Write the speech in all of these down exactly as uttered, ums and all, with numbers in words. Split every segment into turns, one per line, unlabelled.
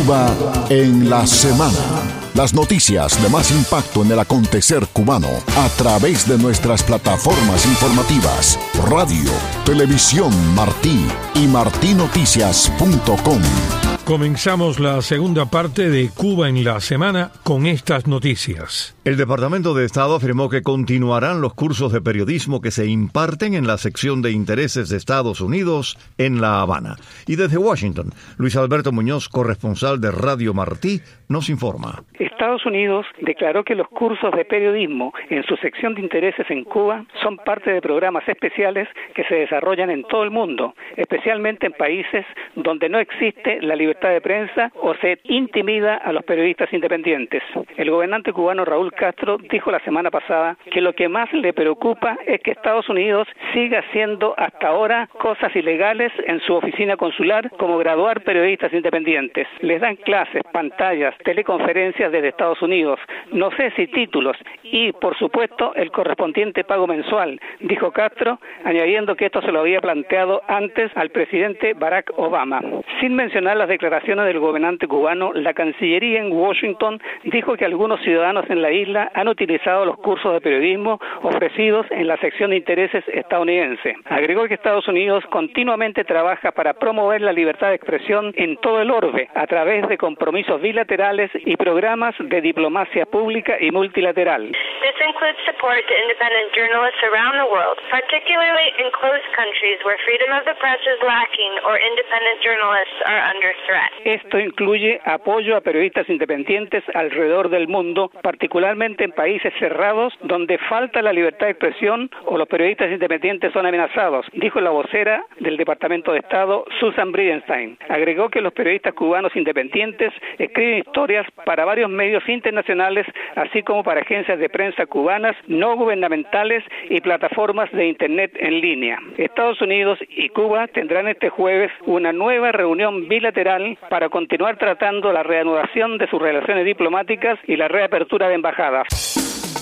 Cuba en la semana. Las noticias de más impacto en el acontecer cubano a través de nuestras plataformas informativas, radio, televisión Martí y martí noticias punto com.
Comenzamos la segunda parte de Cuba en la semana con estas noticias.
El Departamento de Estado afirmó que continuarán los cursos de periodismo que se imparten en la sección de intereses de Estados Unidos en La Habana. Y desde Washington, Luis Alberto Muñoz, corresponsal de Radio Martí, nos informa.
Estados Unidos declaró que los cursos de periodismo en su sección de intereses en Cuba son parte de programas especiales que se desarrollan en todo el mundo, especialmente en países donde no existe la libertad de prensa o se intimida a los periodistas independientes. El gobernante cubano Raúl Castro dijo la semana pasada que lo que más le preocupa es que Estados Unidos siga haciendo hasta ahora cosas ilegales en su oficina consular, como graduar periodistas independientes. Les dan clases, pantallas, teleconferencias desde Estados Unidos, no sé si títulos y, por supuesto, el correspondiente pago mensual, dijo Castro, añadiendo que esto se lo había planteado antes al presidente Barack Obama. Sin mencionar las declaraciones del gobernante cubano, la Cancillería en Washington dijo que algunos ciudadanos en la isla han utilizado los cursos de periodismo ofrecidos en la sección de intereses estadounidense. Agregó que Estados Unidos continuamente trabaja para promover la libertad de expresión en todo el orbe, a través de compromisos bilaterales y programas de diplomacia pública y multilateral.
This includes support to independent journalists around the world, particularly in closed countries where freedom of the press is lacking or independent journalists are under threat.
Esto incluye apoyo a periodistas independientes alrededor del mundo, particularmente en países cerrados donde falta la libertad de expresión o los periodistas independientes son amenazados, dijo la vocera del Departamento de Estado, Susan Bridenstine. Agregó que los periodistas cubanos independientes escriben historias para varios medios internacionales, así como para agencias de prensa cubanas, no gubernamentales y plataformas de Internet en línea. Estados Unidos y Cuba tendrán este jueves una nueva reunión bilateral para continuar tratando la reanudación de sus relaciones diplomáticas y la reapertura de embajadas.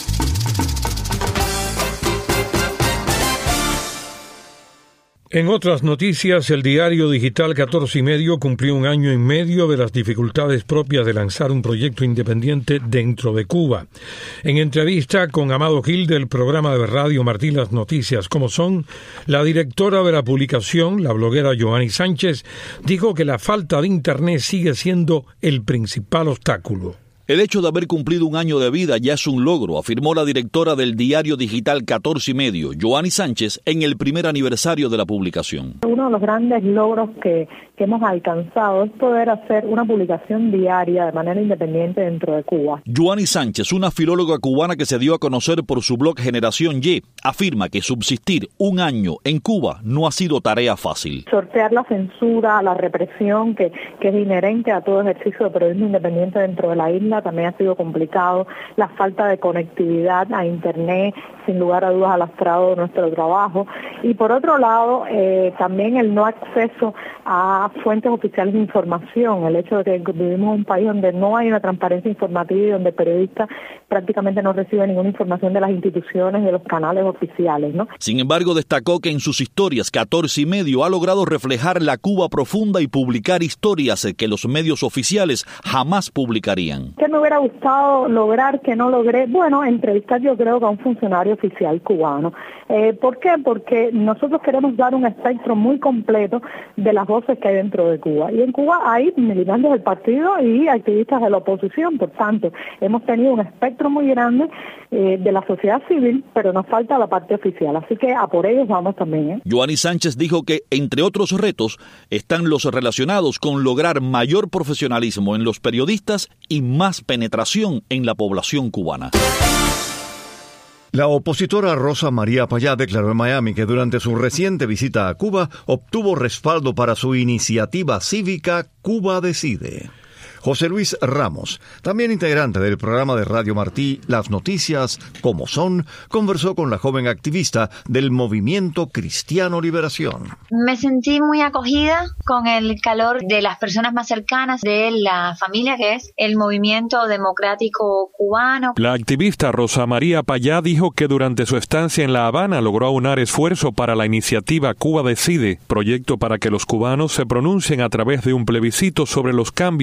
En otras noticias, el diario digital catorce y medio cumplió un año y medio de las dificultades propias de lanzar un proyecto independiente dentro de Cuba. En entrevista con Amado Gil del programa de Radio Martí Las Noticias Como Son, la directora de la publicación, la bloguera Joanny Sánchez, dijo que la falta de Internet sigue siendo el principal obstáculo.
El hecho de haber cumplido un año de vida ya es un logro, afirmó la directora del diario digital catorce y medio, Joanny Sánchez, en el primer aniversario de la publicación.
Uno de los grandes logros que, que hemos alcanzado es poder hacer una publicación diaria de manera independiente dentro de Cuba.
Joanny Sánchez, una filóloga cubana que se dio a conocer por su blog Generación Y, afirma que subsistir un año en Cuba no ha sido tarea fácil.
Sortear la censura, la represión que, que es inherente a todo ejercicio de periodismo independiente dentro de la isla también ha sido complicado. La falta de conectividad a Internet, sin lugar a dudas, ha lastrado nuestro trabajo. Y por otro lado, eh, también el no acceso a fuentes oficiales de información, el hecho de que vivimos en un país donde no hay una transparencia informativa y donde el periodista prácticamente no recibe ninguna información de las instituciones y de los canales oficiales, ¿no?
Sin embargo, destacó que en sus historias catorce y medio ha logrado reflejar la Cuba profunda y publicar historias que los medios oficiales jamás publicarían.
¿Qué me hubiera gustado lograr que no logré? Bueno, entrevistar yo creo que a un funcionario oficial cubano. Eh, ¿Por qué? Porque nosotros queremos dar un espectro muy completo de las voces que hay dentro de Cuba. Y en Cuba hay militantes del partido y activistas de la oposición. Por tanto, hemos tenido un espectro muy grande eh, de la sociedad civil, pero nos falta la parte oficial. Así que a por ellos vamos también. ¿eh?
Joanny Sánchez dijo que, entre otros retos, están los relacionados con lograr mayor profesionalismo en los periodistas y más penetración en la población cubana.
La opositora Rosa María Payá declaró en Miami que durante su reciente visita a Cuba obtuvo respaldo para su iniciativa cívica Cuba Decide. José Luis Ramos, también integrante del programa de Radio Martí Las Noticias Como Son, conversó con la joven activista del Movimiento Cristiano Liberación.
Me sentí muy acogida con el calor de las personas más cercanas de la familia, que es el Movimiento Democrático Cubano.
La activista Rosa María Payá dijo que durante su estancia en La Habana logró aunar esfuerzo para la iniciativa Cuba Decide, proyecto para que los cubanos se pronuncien a través de un plebiscito sobre los cambios que desean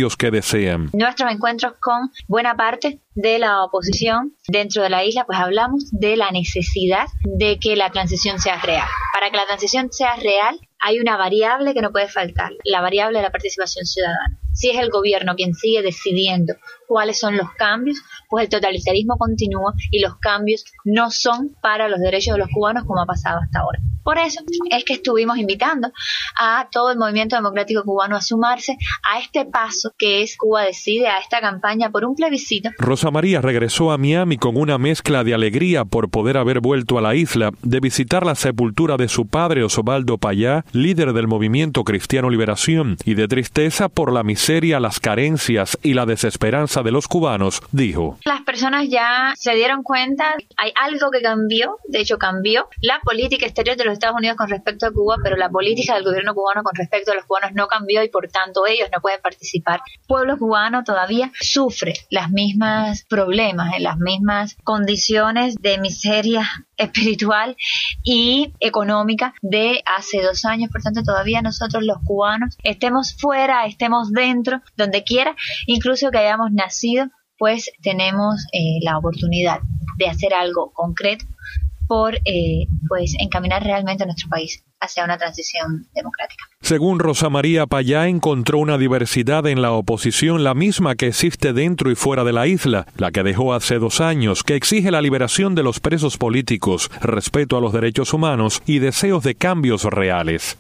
sean.
Nuestros encuentros con buena parte de la oposición dentro de la isla, pues hablamos de la necesidad de que la transición sea real. Para que la transición sea real, hay una variable que no puede faltar, la variable de la participación ciudadana. Si es el gobierno quien sigue decidiendo cuáles son los cambios, pues el totalitarismo continúa y los cambios no son para los derechos de los cubanos como ha pasado hasta ahora. Por eso es que estuvimos invitando a todo el movimiento democrático cubano a sumarse a este paso que es Cuba Decide, a esta campaña por un plebiscito.
Rosa María regresó a Miami con una mezcla de alegría por poder haber vuelto a la isla, de visitar la sepultura de su padre Osvaldo Payá, líder del movimiento Cristiano Liberación, y de tristeza por la miseria, las carencias y la desesperanza de los cubanos, dijo.
Las personas ya se dieron cuenta, hay algo que cambió, de hecho cambió la política exterior de los Estados Unidos con respecto a Cuba, pero la política del gobierno cubano con respecto a los cubanos no cambió y por tanto ellos no pueden participar. El pueblo cubano todavía sufre las mismas problemas, en las mismas condiciones de miseria espiritual y económica de hace dos años, por tanto todavía nosotros los cubanos, estemos fuera, estemos dentro, donde quiera, incluso que hayamos nacido, pues tenemos eh, la oportunidad de hacer algo concreto por eh, pues encaminar realmente a nuestro país hacia una transición democrática.
Según Rosa María Payá, encontró una diversidad en la oposición, la misma que existe dentro y fuera de la isla, la que dejó hace dos años, que exige la liberación de los presos políticos, respeto a los derechos humanos y deseos de cambios reales.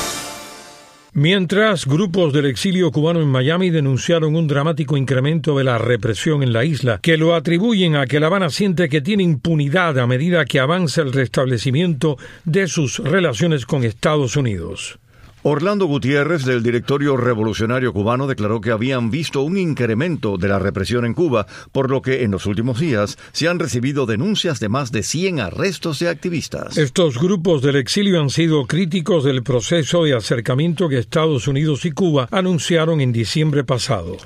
Mientras, grupos del exilio cubano en Miami denunciaron un dramático incremento de la represión en la isla, que lo atribuyen a que La Habana siente que tiene impunidad a medida que avanza el restablecimiento de sus relaciones con Estados Unidos.
Orlando Gutiérrez, del Directorio Revolucionario Cubano, declaró que habían visto un incremento de la represión en Cuba, por lo que en los últimos días se han recibido denuncias de más de cien arrestos de activistas.
Estos grupos del exilio han sido críticos del proceso de acercamiento que Estados Unidos y Cuba anunciaron en diciembre pasado.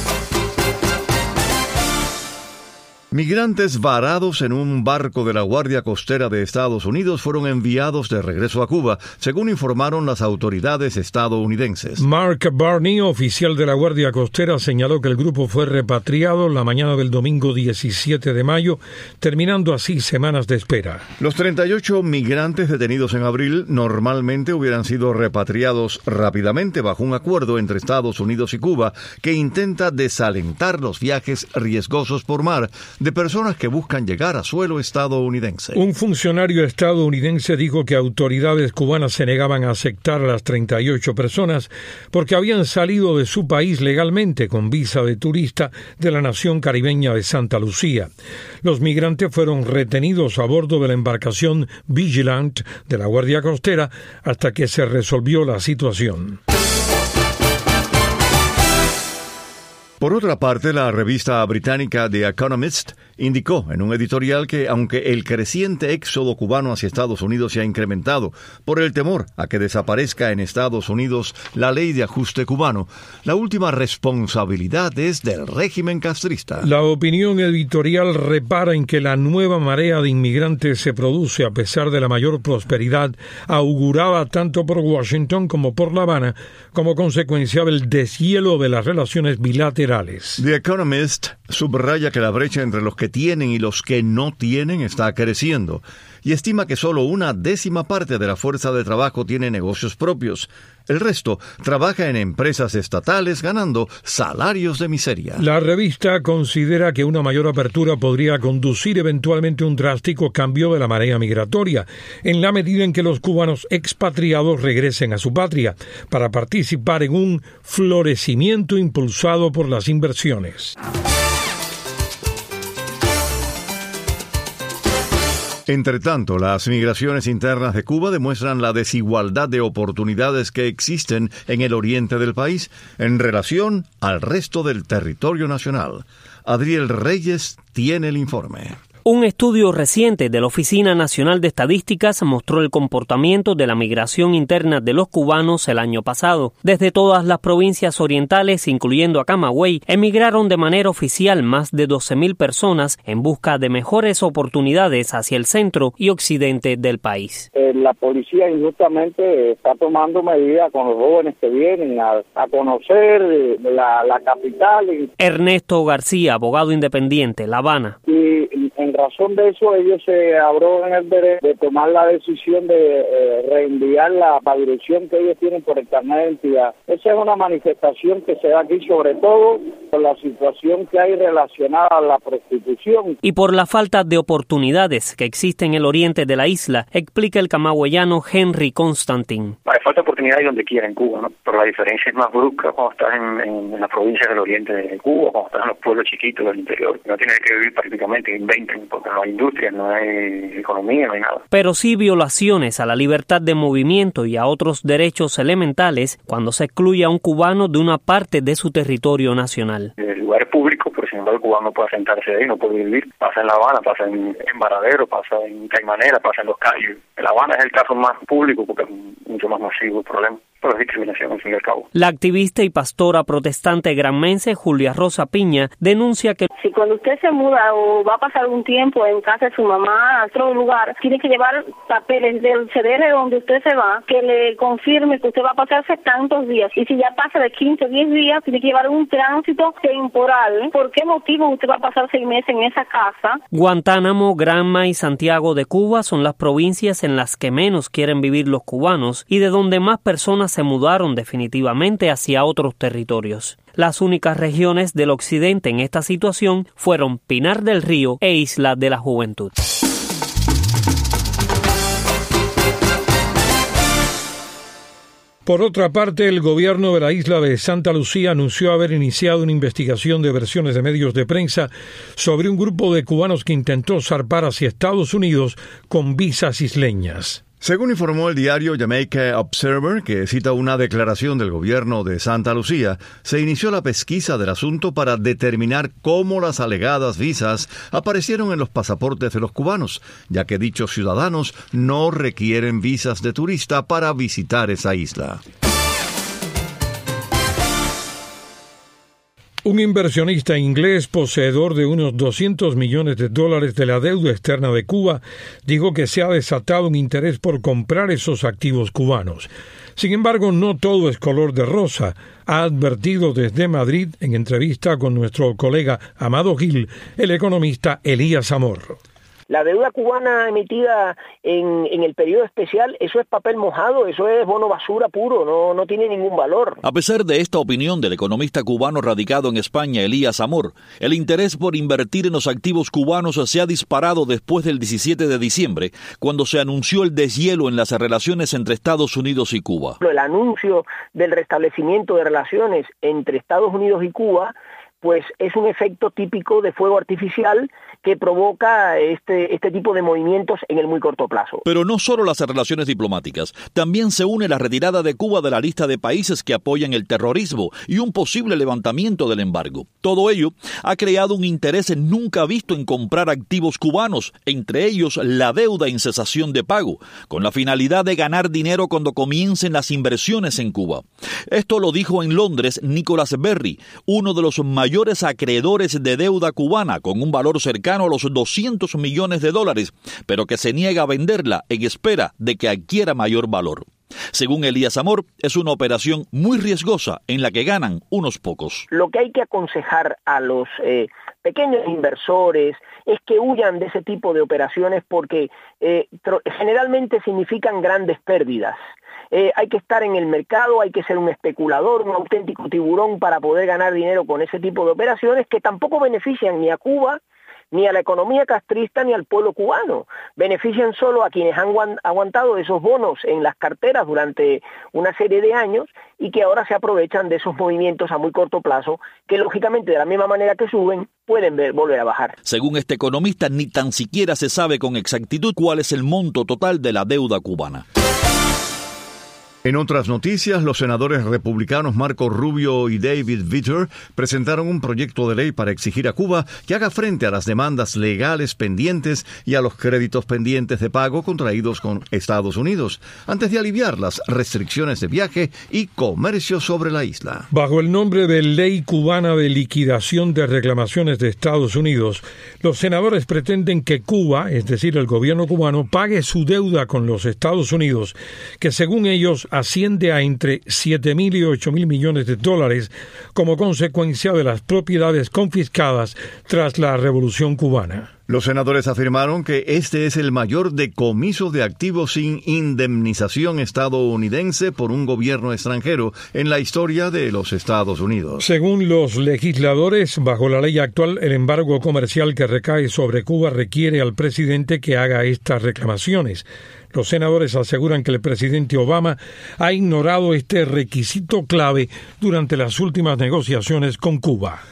Migrantes varados en un barco de la Guardia Costera de Estados Unidos fueron enviados de regreso a Cuba, según informaron las autoridades estadounidenses.
Mark Barney, oficial de la Guardia Costera, señaló que el grupo fue repatriado la mañana del domingo diecisiete de mayo, terminando así semanas de espera.
Los treinta y ocho migrantes detenidos en abril normalmente hubieran sido repatriados rápidamente bajo un acuerdo entre Estados Unidos y Cuba que intenta desalentar los viajes riesgosos por mar de personas que buscan llegar a suelo estadounidense.
Un funcionario estadounidense dijo que autoridades cubanas se negaban a aceptar a las treinta y ocho personas porque habían salido de su país legalmente con visa de turista de la nación caribeña de Santa Lucía. Los migrantes fueron retenidos a bordo de la embarcación Vigilant de la Guardia Costera hasta que se resolvió la situación.
Por otra parte, la revista británica The Economist indicó en un editorial que, aunque el creciente éxodo cubano hacia Estados Unidos se ha incrementado por el temor a que desaparezca en Estados Unidos la ley de ajuste cubano, la última responsabilidad es del régimen castrista.
La opinión editorial repara en que la nueva marea de inmigrantes se produce a pesar de la mayor prosperidad augurada tanto por Washington como por La Habana como consecuencia del deshielo de las relaciones bilaterales.
The Economist subraya que la brecha entre los que tienen y los que no tienen está creciendo y estima que solo una décima parte de la fuerza de trabajo tiene negocios propios. El resto trabaja en empresas estatales ganando salarios de miseria.
La revista considera que una mayor apertura podría conducir eventualmente a un drástico cambio de la marea migratoria, en la medida en que los cubanos expatriados regresen a su patria para participar en un florecimiento impulsado por las inversiones.
Entre tanto, las migraciones internas de Cuba demuestran la desigualdad de oportunidades que existen en el oriente del país en relación al resto del territorio nacional. Adriel Reyes tiene el informe.
Un estudio reciente de la Oficina Nacional de Estadísticas mostró el comportamiento de la migración interna de los cubanos el año pasado. Desde todas las provincias orientales, incluyendo a Camagüey, emigraron de manera oficial más de doce mil personas en busca de mejores oportunidades hacia el centro y occidente del país.
Eh, la policía injustamente está tomando medidas con los jóvenes que vienen a, a conocer la, la capital.
Ernesto García, abogado independiente, La Habana.
Y en razón de eso, ellos se abrogan el derecho de tomar la decisión de eh, reenviar la dirección que ellos tienen por el carnet de identidad. Esa es una manifestación que se da aquí, sobre todo por la situación que hay relacionada a la prostitución.
Y por la falta de oportunidades que existe en el oriente de la isla, explica el camagüeyano Henry Constantin.
Hay falta de oportunidades donde quiera en Cuba, ¿no? Pero la diferencia es más brusca cuando estás en, en, en las provincias del oriente de Cuba, cuando estás en los pueblos chiquitos del interior. No tienes que vivir prácticamente en veinte, porque no hay industria, no hay economía, no hay nada.
Pero sí violaciones a la libertad de movimiento y a otros derechos elementales cuando se excluye a un cubano de una parte de su territorio nacional.
El lugar es público, pero sin embargo el cubano no puede sentarse ahí, no puede vivir. Pasa en La Habana, pasa en, en Varadero, pasa en Caimanera, pasa en Los Cayos. En La Habana es el caso más público porque es mucho más masivo el problema. Pero es discriminación, al fin y al cabo.
La activista y pastora protestante granmense Julia Rosa Piña denuncia que
si cuando usted se muda o va a pasar un tiempo en casa de su mamá a otro lugar, tiene que llevar papeles del C D R donde usted se va, que le confirme que usted va a pasarse tantos días. Y si ya pasa de quince o diez días, tiene que llevar un tránsito temporal. ¿Por qué motivo usted va a pasar seis meses en esa casa?
Guantánamo, Granma y Santiago de Cuba son las provincias en las que menos quieren vivir los cubanos y de donde más personas se mudaron definitivamente hacia otros territorios. Las únicas regiones del occidente en esta situación fueron Pinar del Río e Isla de la Juventud.
Por otra parte, el gobierno de la isla de Santa Lucía anunció haber iniciado una investigación de versiones de medios de prensa sobre un grupo de cubanos que intentó zarpar hacia Estados Unidos con visas isleñas.
Según informó el diario Jamaica Observer, que cita una declaración del gobierno de Santa Lucía, se inició la pesquisa del asunto para determinar cómo las alegadas visas aparecieron en los pasaportes de los cubanos, ya que dichos ciudadanos no requieren visas de turista para visitar esa isla.
Un inversionista inglés poseedor de unos doscientos millones de dólares de la deuda externa de Cuba dijo que se ha desatado un interés por comprar esos activos cubanos. Sin embargo, no todo es color de rosa, ha advertido desde Madrid, en entrevista con nuestro colega Amado Gil, el economista Elías Zamor.
La deuda cubana emitida en, en el periodo especial, eso es papel mojado, eso es bono basura puro, no, no tiene ningún valor.
A pesar de esta opinión del economista cubano radicado en España, Elías Zamor, el interés por invertir en los activos cubanos se ha disparado después del diecisiete de diciembre, cuando se anunció el deshielo en las relaciones entre Estados Unidos y Cuba.
El anuncio del restablecimiento de relaciones entre Estados Unidos y Cuba pues es un efecto típico de fuego artificial que provoca este, este tipo de movimientos en el muy corto plazo.
Pero no solo las relaciones diplomáticas, también se une la retirada de Cuba de la lista de países que apoyan el terrorismo y un posible levantamiento del embargo. Todo ello ha creado un interés nunca visto en comprar activos cubanos, entre ellos la deuda en cesación de pago, con la finalidad de ganar dinero cuando comiencen las inversiones en Cuba. Esto lo dijo en Londres Nicholas Berry, uno de los mayores mayores acreedores de deuda cubana con un valor cercano a los doscientos millones de dólares, pero que se niega a venderla en espera de que adquiera mayor valor. Según Elías Zamor, es una operación muy riesgosa en la que ganan unos pocos.
Lo que hay que aconsejar a los eh, pequeños inversores es que huyan de ese tipo de operaciones porque eh, generalmente significan grandes pérdidas. Eh, hay que estar en el mercado, hay que ser un especulador, un auténtico tiburón para poder ganar dinero con ese tipo de operaciones que tampoco benefician ni a Cuba, ni a la economía castrista, ni al pueblo cubano. Benefician solo a quienes han aguantado esos bonos en las carteras durante una serie de años y que ahora se aprovechan de esos movimientos a muy corto plazo que, lógicamente, de la misma manera que suben, pueden ver, volver a bajar.
Según este economista, ni tan siquiera se sabe con exactitud cuál es el monto total de la deuda cubana.
En otras noticias, los senadores republicanos Marco Rubio y David Vitter presentaron un proyecto de ley para exigir a Cuba que haga frente a las demandas legales pendientes y a los créditos pendientes de pago contraídos con Estados Unidos, antes de aliviar las restricciones de viaje y comercio sobre la isla.
Bajo el nombre de Ley Cubana de Liquidación de Reclamaciones de Estados Unidos, los senadores pretenden que Cuba, es decir, el gobierno cubano, pague su deuda con los Estados Unidos, que según ellos asciende a entre siete mil y ocho mil millones de dólares como consecuencia de las propiedades confiscadas tras la Revolución Cubana.
Los senadores afirmaron que este es el mayor decomiso de activos sin indemnización estadounidense por un gobierno extranjero en la historia de los Estados Unidos.
Según los legisladores, bajo la ley actual, el embargo comercial que recae sobre Cuba requiere al presidente que haga estas reclamaciones. Los senadores aseguran que el presidente Obama ha ignorado este requisito clave durante las últimas negociaciones con Cuba.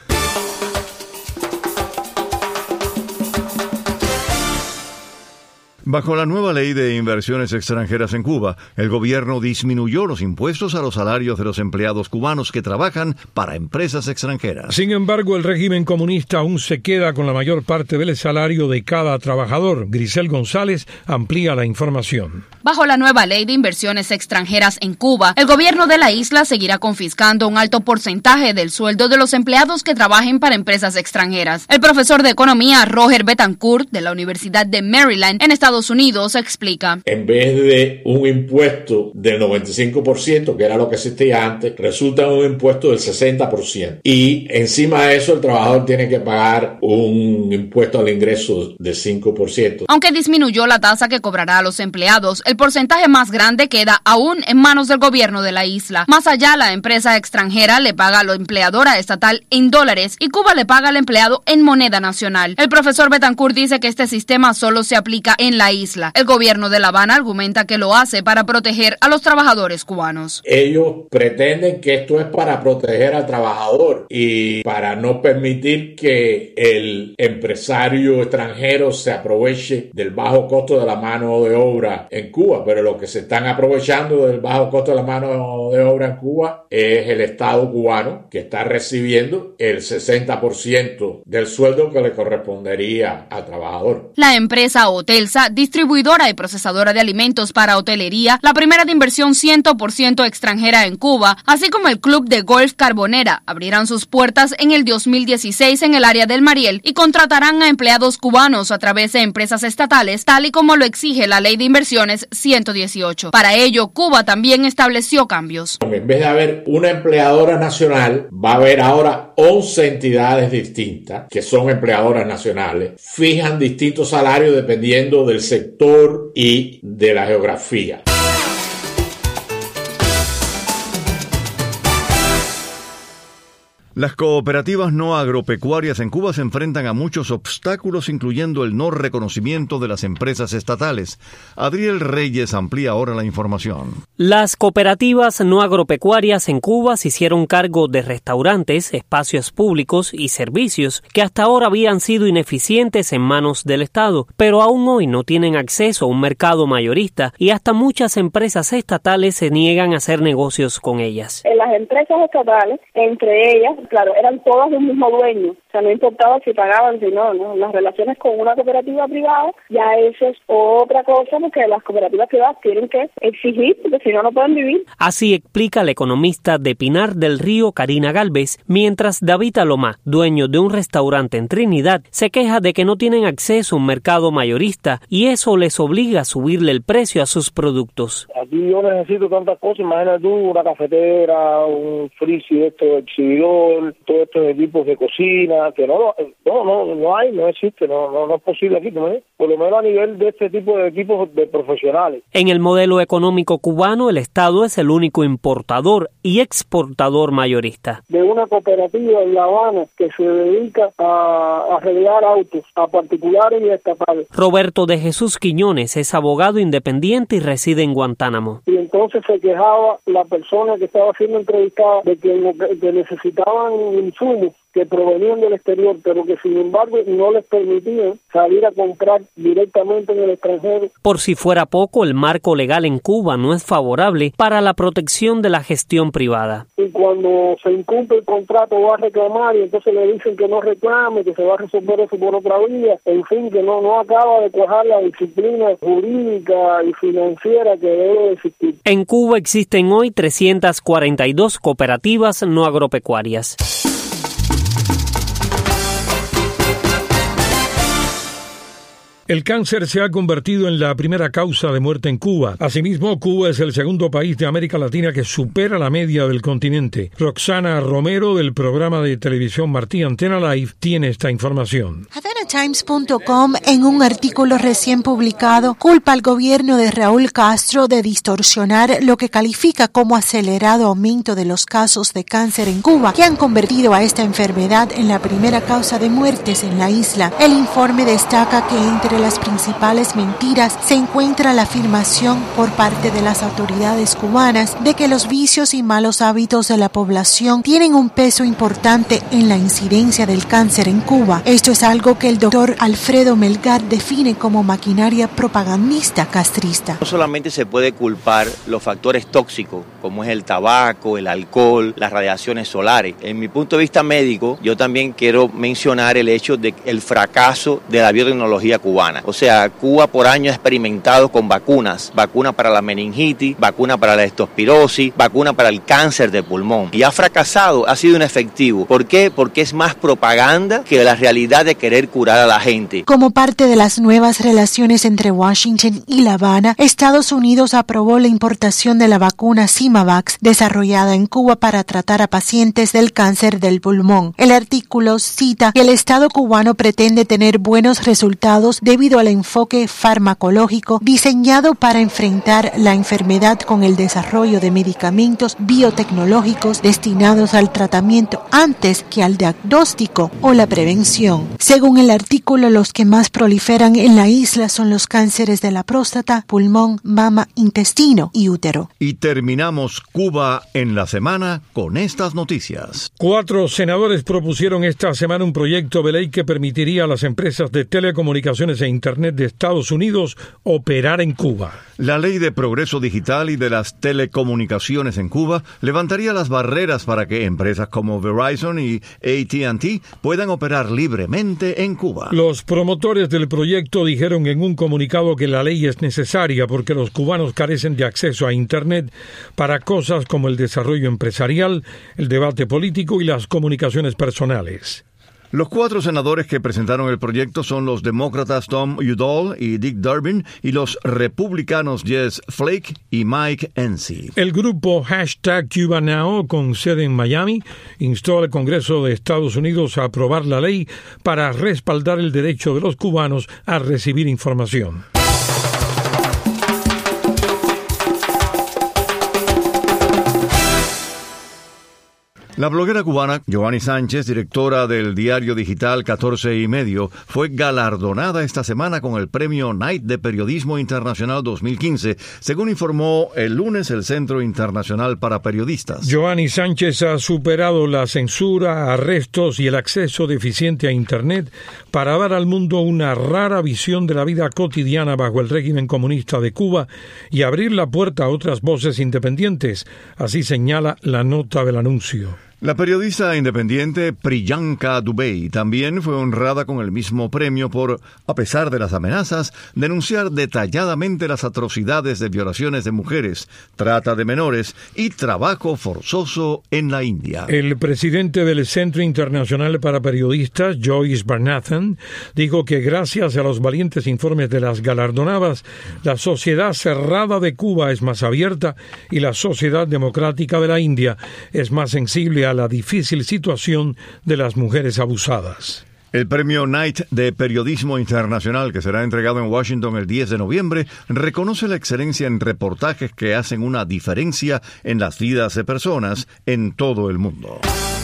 Bajo la nueva ley de inversiones extranjeras en Cuba, el gobierno disminuyó los impuestos a los salarios de los empleados cubanos que trabajan para empresas extranjeras.
Sin embargo, el régimen comunista aún se queda con la mayor parte del salario de cada trabajador. Grisel González amplía la información.
Bajo la nueva ley de inversiones extranjeras en Cuba, el gobierno de la isla seguirá confiscando un alto porcentaje del sueldo de los empleados que trabajen para empresas extranjeras. El profesor de economía Roger Betancourt de la Universidad de Maryland en Estados Unidos explica.
En vez de un impuesto del noventa y cinco por ciento, que era lo que existía antes, resulta un impuesto del sesenta por ciento. Y encima de eso, el trabajador tiene que pagar un impuesto al ingreso del cinco por ciento.
Aunque disminuyó la tasa que cobrará a los empleados, el porcentaje más grande queda aún en manos del gobierno de la isla. Más allá, la empresa extranjera le paga a la empleadora estatal en dólares y Cuba le paga al empleado en moneda nacional. El profesor Betancourt dice que este sistema solo se aplica en la isla. El gobierno de La Habana argumenta que lo hace para proteger a los trabajadores cubanos.
Ellos pretenden que esto es para proteger al trabajador y para no permitir que el empresario extranjero se aproveche del bajo costo de la mano de obra en Cuba, pero lo que se están aprovechando del bajo costo de la mano de obra en Cuba es el Estado cubano, que está recibiendo el sesenta por ciento del sueldo que le correspondería al trabajador.
La empresa Hotelsa, distribuidora y procesadora de alimentos para hotelería, la primera de inversión cien por ciento extranjera en Cuba, así como el Club de Golf Carbonera, abrirán sus puertas en el dos mil dieciséis en el área del Mariel y contratarán a empleados cubanos a través de empresas estatales, tal y como lo exige la Ley de Inversiones ciento dieciocho. Para ello, Cuba también estableció cambios.
En vez de haber una empleadora nacional, va a haber ahora once entidades distintas que son empleadoras nacionales. Fijan distintos salarios dependiendo del sector y de la geografía.
Las cooperativas no agropecuarias en Cuba se enfrentan a muchos obstáculos, incluyendo el no reconocimiento de las empresas estatales. Adriel Reyes amplía ahora la información.
Las cooperativas no agropecuarias en Cuba se hicieron cargo de restaurantes, espacios públicos y servicios que hasta ahora habían sido ineficientes en manos del Estado, pero aún hoy no tienen acceso a un mercado mayorista y hasta muchas empresas estatales se niegan a hacer negocios con ellas.
En las empresas estatales, entre ellas, claro, eran todas de un mismo dueño. O sea, no importaba si pagaban, si no, ¿no? Las relaciones con una cooperativa privada, ya eso es otra cosa, porque las cooperativas privadas tienen que exigir, porque si no, no pueden vivir.
Así explica la economista de Pinar del Río, Karina Galvez, mientras David Alomá, dueño de un restaurante en Trinidad, se queja de que no tienen acceso a un mercado mayorista y eso les obliga a subirle el precio a sus productos.
Aquí yo necesito tantas cosas, imagínate tú, una cafetera, un freezer, esto, exhibidor, todos estos equipos de cocina, que no, no, no, no hay, no existe, no, no, no es posible aquí, ¿no? Por lo menos a nivel de este tipo de equipos de profesionales.
En el modelo económico cubano, el Estado es el único importador y exportador mayorista.
De una cooperativa en La Habana que se dedica a arreglar autos a particulares y estatales.
Roberto de Jesús Quiñones es abogado independiente y reside en Guantánamo.
Y entonces se quejaba la persona que estaba haciendo una entrevistada de que, que necesitaban insumos que provenían del exterior, pero que sin embargo no les permitían salir a comprar directamente en el extranjero.
Por si fuera poco, el marco legal en Cuba no es favorable para la protección de la gestión privada.
Y cuando se incumple el contrato va a reclamar y entonces le dicen que no reclame, que se va a resolver eso por otra vía, en fin, que no, no acaba de cuajar la disciplina jurídica y financiera que debe existir.
En Cuba existen hoy trescientas cuarenta y dos cooperativas no agropecuarias.
El cáncer se ha convertido en la primera causa de muerte en Cuba. Asimismo, Cuba es el segundo país de América Latina que supera la media del continente. Roxana Romero, del programa de televisión Martí Antena Live, tiene esta información.
Havana Times punto com, en un artículo recién publicado, culpa al gobierno de Raúl Castro de distorsionar lo que califica como acelerado aumento de los casos de cáncer en Cuba, que han convertido a esta enfermedad en la primera causa de muertes en la isla. El informe destaca que entre las principales mentiras se encuentra la afirmación por parte de las autoridades cubanas de que los vicios y malos hábitos de la población tienen un peso importante en la incidencia del cáncer en Cuba. Esto es algo que el doctor Alfredo Melgar define como maquinaria propagandista castrista.
No solamente se puede culpar los factores tóxicos, como es el tabaco, el alcohol, las radiaciones solares. En mi punto de vista médico, yo también quiero mencionar el hecho de el fracaso de la biotecnología cubana. O sea, Cuba por año ha experimentado con vacunas, vacuna para la meningitis, vacuna para la leptospirosis, vacuna para el cáncer de pulmón. Y ha fracasado, ha sido inefectivo. ¿Por qué? Porque es más propaganda que la realidad de querer curar a la gente.
Como parte de las nuevas relaciones entre Washington y La Habana, Estados Unidos aprobó la importación de la vacuna Simavax, desarrollada en Cuba para tratar a pacientes del cáncer del pulmón. El artículo cita que el Estado cubano pretende tener buenos resultados debido al enfoque farmacológico diseñado para enfrentar la enfermedad con el desarrollo de medicamentos biotecnológicos destinados al tratamiento antes que al diagnóstico o la prevención. Según el artículo, los que más proliferan en la isla son los cánceres de la próstata, pulmón, mama, intestino y útero.
Y terminamos Cuba en la semana con estas noticias.
Cuatro senadores propusieron esta semana un proyecto de ley que permitiría a las empresas de telecomunicaciones e Internet de Estados Unidos operar en Cuba.
La Ley de Progreso Digital y de las Telecomunicaciones en Cuba levantaría las barreras para que empresas como Verizon y A T and T puedan operar libremente en Cuba.
Los promotores del proyecto dijeron en un comunicado que la ley es necesaria porque los cubanos carecen de acceso a Internet para cosas como el desarrollo empresarial, el debate político y las comunicaciones personales.
Los cuatro senadores que presentaron el proyecto son los demócratas Tom Udall y Dick Durbin y los republicanos Jess Flake y Mike Enzi.
El grupo hashtag CubaNow, con sede en Miami, instó al Congreso de Estados Unidos a aprobar la ley para respaldar el derecho de los cubanos a recibir información.
La bloguera cubana Giovanni Sánchez, directora del diario digital catorce y medio, fue galardonada esta semana con el premio Knight de Periodismo Internacional dos mil quince, según informó el lunes el Centro Internacional para Periodistas.
Giovanni Sánchez ha superado la censura, arrestos y el acceso deficiente a Internet para dar al mundo una rara visión de la vida cotidiana bajo el régimen comunista de Cuba y abrir la puerta a otras voces independientes, así señala la nota del anuncio.
La periodista independiente Priyanka Dubey también fue honrada con el mismo premio por, a pesar de las amenazas, denunciar detalladamente las atrocidades de violaciones de mujeres, trata de menores y trabajo forzoso en la India.
El presidente del Centro Internacional para Periodistas, Joyce Barnathan, dijo que gracias a los valientes informes de las galardonadas, la sociedad cerrada de Cuba es más abierta y la sociedad democrática de la India es más sensible a a la difícil situación de las mujeres abusadas.
El premio Knight de Periodismo Internacional, que será entregado en Washington el diez de noviembre, reconoce la excelencia en reportajes que hacen una diferencia en las vidas de personas en todo el mundo.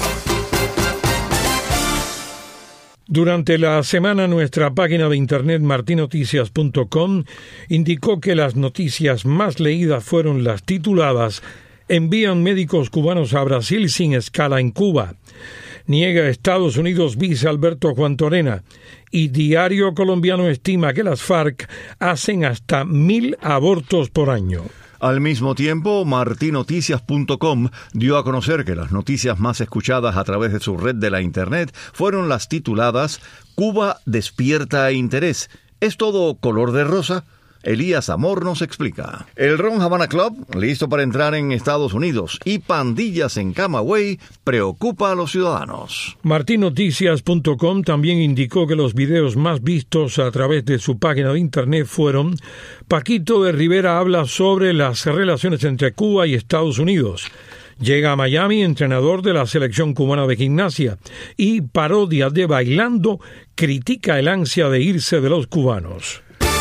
Durante la semana, nuestra página de internet marti noticias punto com indicó que las noticias más leídas fueron las tituladas Envían médicos cubanos a Brasil sin escala en Cuba. Niega Estados Unidos visa Alberto Juan Torena. Y Diario Colombiano estima que las FARC hacen hasta mil abortos por año.
Al mismo tiempo, marti noticias punto com dio a conocer que las noticias más escuchadas a través de su red de la Internet fueron las tituladas Cuba despierta interés. ¿Es todo color de rosa? Elías Amor nos explica. El Ron Havana Club, listo para entrar en Estados Unidos, y pandillas en Camagüey, preocupa a los ciudadanos.
marti noticias punto com también indicó que los videos más vistos a través de su página de internet fueron: Paquito de Rivera habla sobre las relaciones entre Cuba y Estados Unidos. Llega a Miami entrenador de la selección cubana de gimnasia. Y parodia de Bailando critica el ansia de irse de los cubanos.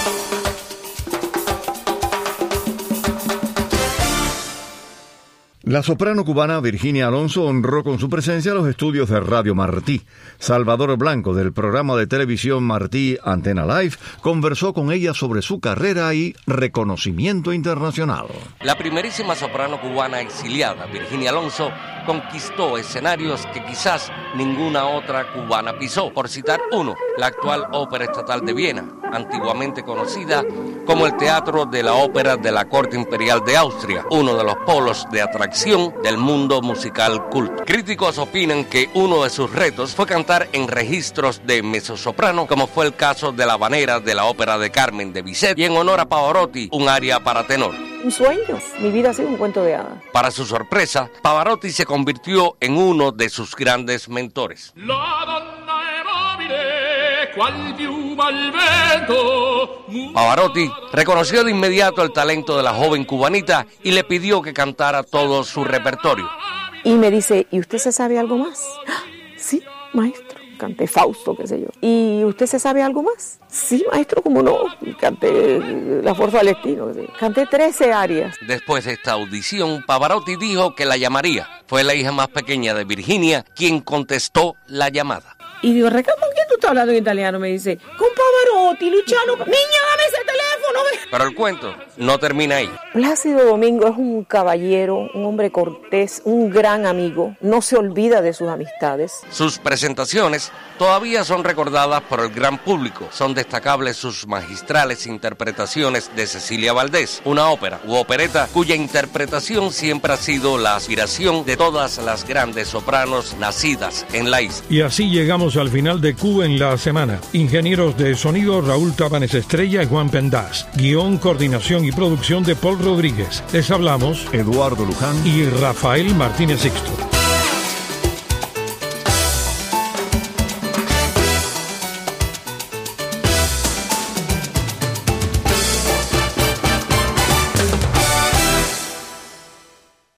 La soprano cubana Virginia Alonso honró con su presencia los estudios de Radio Martí. Salvador Blanco, del programa de televisión Martí Antena Live, conversó con ella sobre su carrera y reconocimiento internacional.
La primerísima soprano cubana exiliada, Virginia Alonso, conquistó escenarios que quizás ninguna otra cubana pisó. Por citar uno, la actual Ópera Estatal de Viena, antiguamente conocida como el Teatro de la Ópera de la Corte Imperial de Austria, uno de los polos de atracción del mundo musical culto. Críticos opinan que uno de sus retos fue cantar en registros de mezzosoprano, como fue el caso de la habanera de la ópera de Carmen de Bizet, y en honor a Pavarotti, un aria para tenor.
Un sueño, mi vida ha sido un cuento de hadas.
Para su sorpresa, Pavarotti se convirtió en uno de sus grandes mentores.
La donna è mobile, qual piuma al vento.
Pavarotti reconoció de inmediato el talento de la joven cubanita y le pidió que cantara todo su repertorio.
Y me dice, ¿y usted se sabe algo más? Sí, maestro, canté Fausto, qué sé yo. ¿Y usted se sabe algo más? Sí, maestro, ¿cómo no? Canté La Fuerza del Destino, canté trece arias.
Después de esta audición, Pavarotti dijo que la llamaría. Fue la hija más pequeña de Virginia quien contestó la llamada.
Y digo, Ricardo, ¿con quién tú estás hablando en italiano? Me dice, con Pavarotti, Luciano. Niña, dame ese teléfono.
Pero el cuento no termina ahí.
Plácido Domingo es un caballero, un hombre cortés, un gran amigo. No se olvida de sus amistades.
Sus presentaciones todavía son recordadas por el gran público. Son destacables sus magistrales interpretaciones de Cecilia Valdés, una ópera u opereta cuya interpretación siempre ha sido la aspiración de todas las grandes sopranos nacidas en la isla.
Y así llegamos al final de Cuba en la semana. Ingenieros de sonido Raúl Tabanes Estrella y Juan Pendás. Guión, coordinación y producción de Paul Rodríguez. Les hablamos
Eduardo Luján
y Rafael Martínez Sixto.